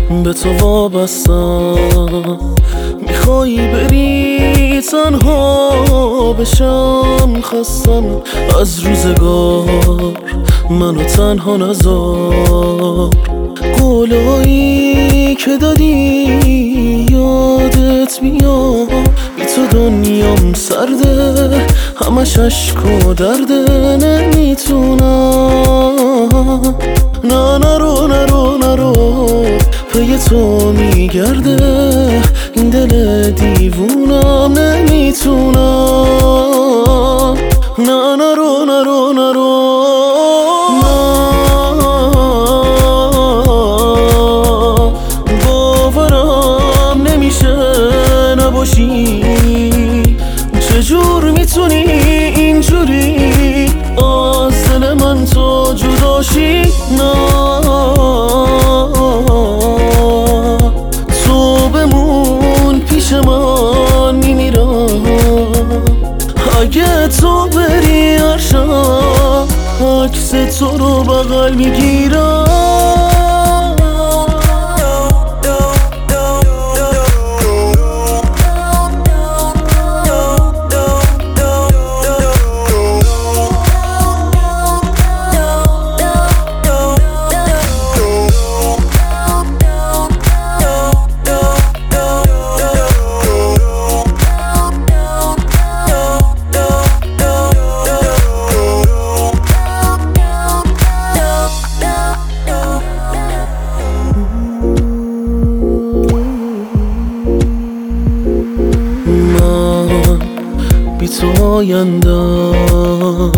به تو وابستم. میخوایی بری تنها بشم، خستم از روزگار، منو تنها نذار. قولایی که دادی یادت میاد، بی تو دنیام سرده، همش عشق و درده. نمیتونم، نه نرو نرو نرو، پی تو میگرده این دل دیوونم. نمیتونم، نه نرو نرو نرو. باورم نمیشه نباشی، چجور میتونی اینجوری از دل من تو جداشی؟ نه تو بمون پیش من، میمیرم اگه تو بری. هر شب عکس تو رو بغل میگیرم. بی تو آیندم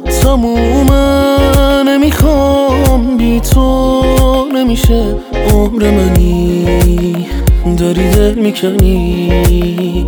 تمومه، نمیخوام بی تو نمیشه عمر منی. داری دل میکنی،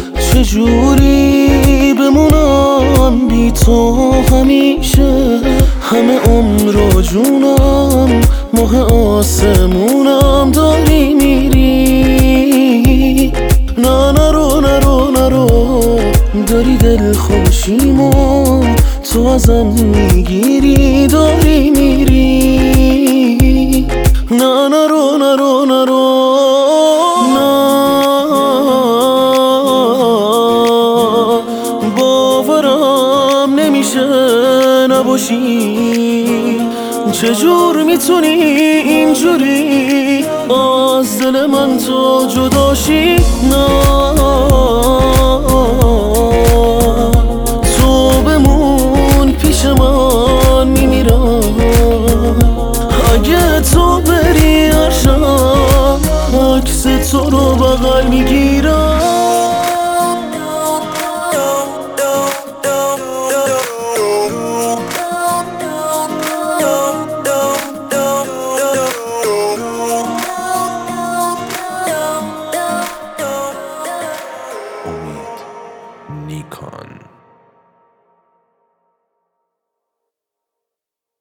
چجوری بمونم بی تو همیشه؟ همه عمر و جونم، ماه آسمونم داری میری. نه نرو نرو نرو، داری دل خوشیمو تو ازم میگیری، داری میری. نه نرو نرو نرو، نه باورم نمیشه نباشی، چجور میتونی اینجوری از دل من تو جداشی؟ نه تو بمون پیش من، میمیرم اگه تو بری. هر شب عکس تو رو بغل میگیرم.